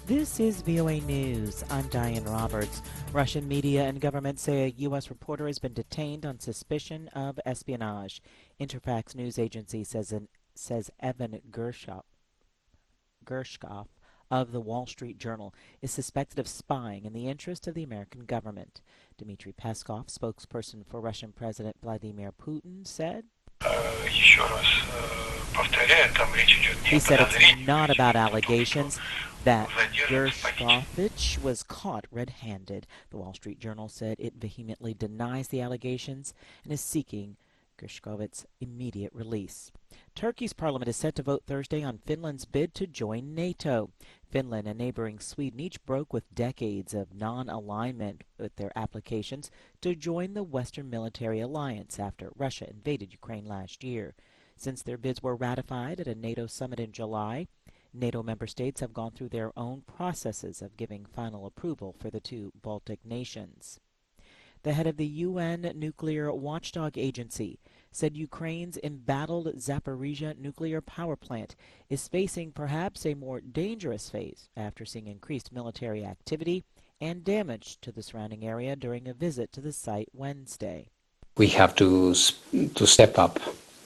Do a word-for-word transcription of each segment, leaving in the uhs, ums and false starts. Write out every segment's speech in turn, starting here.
This is V O A News. I'm Diane Roberts. Russian media and government say a U S reporter has been detained on suspicion of espionage. Interfax news agency says, an, says Evan Gershkov, Gershkov of the Wall Street Journal is suspected of spying in the interest of the American government. Dmitry Peskov, spokesperson for Russian President Vladimir Putin, said, He said it's not about allegations that Gershkovich was caught red-handed. The Wall Street Journal said it vehemently denies the allegations and is seeking Gershkovich's immediate release. Turkey's parliament is set to vote Thursday on Finland's bid to join NATO. Finland and neighboring Sweden each broke with decades of non-alignment with their applications to join the Western Military Alliance after Russia invaded Ukraine last year. Since their bids were ratified at a NATO summit in July, NATO member states have gone through their own processes of giving final approval for the two Baltic nations. The head of the U N Nuclear Watchdog Agency said Ukraine's embattled Zaporizhzhia nuclear power plant is facing perhaps a more dangerous phase after seeing increased military activity and damage to the surrounding area during a visit to the site Wednesday. We have to, to step up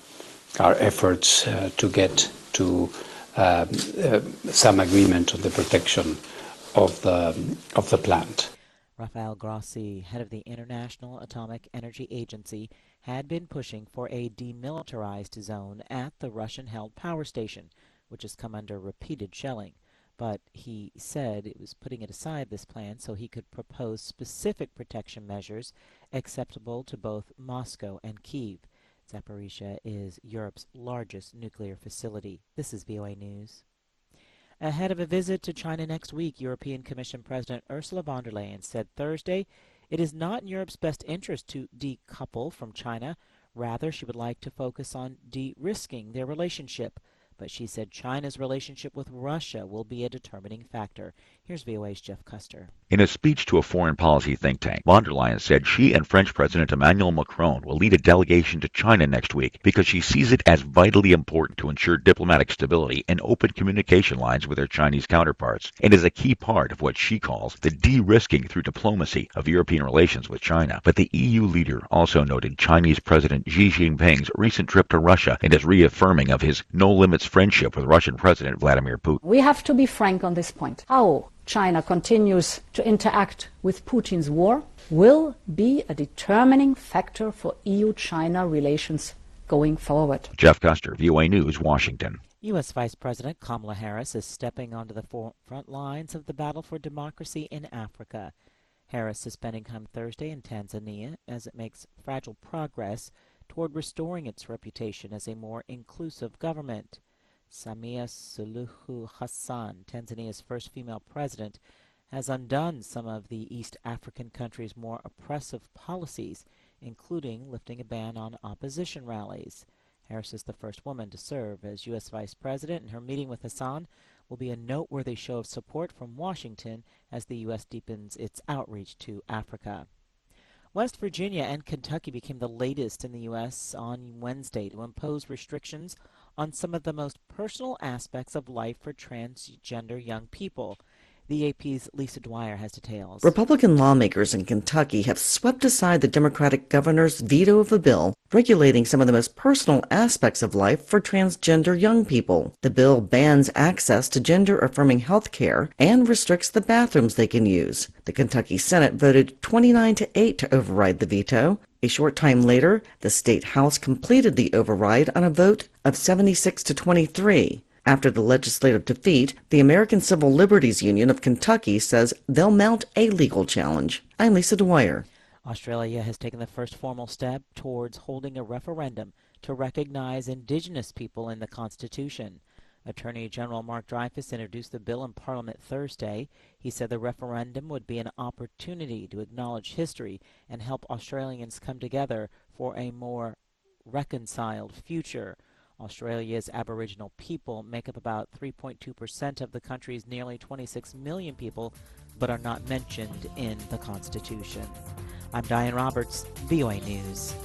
our efforts uh, to get to uh, uh, some agreement on the protection of the, of the plant. Rafael Grossi, head of the International Atomic Energy Agency, had been pushing for a demilitarized zone at the Russian-held power station, which has come under repeated shelling. But he said it was putting it aside, this plan, so he could propose specific protection measures acceptable to both Moscow and Kyiv. Zaporizhzhia is Europe's largest nuclear facility. This is V O A News. Ahead of a visit to China next week, European Commission President Ursula von der Leyen said Thursday it is not in Europe's best interest to decouple from China. Rather, she would like to focus on de-risking their relationship. But she said China's relationship with Russia will be a determining factor. Here's V O A's Jeff Custer. In a speech to a foreign policy think tank, von der Leyen said she and French President Emmanuel Macron will lead a delegation to China next week because she sees it as vitally important to ensure diplomatic stability and open communication lines with their Chinese counterparts, and is a key part of what she calls the de-risking through diplomacy of European relations with China. But the E U leader also noted Chinese President Xi Jinping's recent trip to Russia and his reaffirming of his no-limits friendship with Russian President Vladimir Putin. We have to be frank on this point. How China continues to interact with Putin's war will be a determining factor for E U China relations going forward. Jeff Custer, V O A News, Washington. U S Vice President Kamala Harris is stepping onto the front lines of the battle for democracy in Africa. Harris is spending time Thursday in Tanzania as it makes fragile progress toward restoring its reputation as a more inclusive government. Samia Suluhu Hassan, Tanzania's first female president, has undone some of the East African country's more oppressive policies, including lifting a ban on opposition rallies. Harris is the first woman to serve as U S Vice President, and her meeting with Hassan will be a noteworthy show of support from Washington as the U S deepens its outreach to Africa. West Virginia and Kentucky became the latest in the U S on Wednesday to impose restrictions on some of the most personal aspects of life for transgender young people. The A P's Lisa Dwyer has details. Republican lawmakers in Kentucky have swept aside the Democratic governor's veto of a bill regulating some of the most personal aspects of life for transgender young people. The bill bans access to gender-affirming health care and restricts the bathrooms they can use. The Kentucky Senate voted twenty-nine to eight to override the veto. A short time later, the state House completed the override on a vote of seventy-six to twenty-three. After the legislative defeat, the American Civil Liberties Union of Kentucky says they'll mount a legal challenge. I'm Lisa Dwyer. Australia has taken the first formal step towards holding a referendum to recognize Indigenous people in the Constitution. Attorney General Mark Dreyfus introduced the bill in Parliament Thursday. He said the referendum would be an opportunity to acknowledge history and help Australians come together for a more reconciled future. Australia's Aboriginal people make up about three point two percent of the country's nearly twenty-six million people, but are not mentioned in the Constitution. I'm Diane Roberts, V O A News.